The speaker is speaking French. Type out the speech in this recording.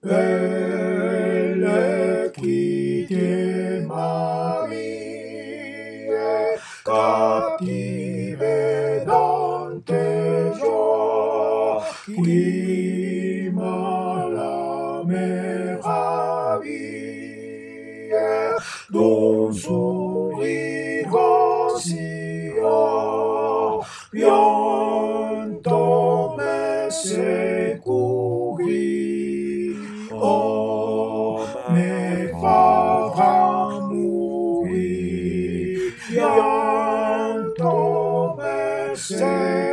elle qui t'est Marie, captivée dans tes joies, qui m'a l'âme ravie, dont sourire vacillant, bientôt me secourir. Oh, mes parents mourir, bientôt me secourir.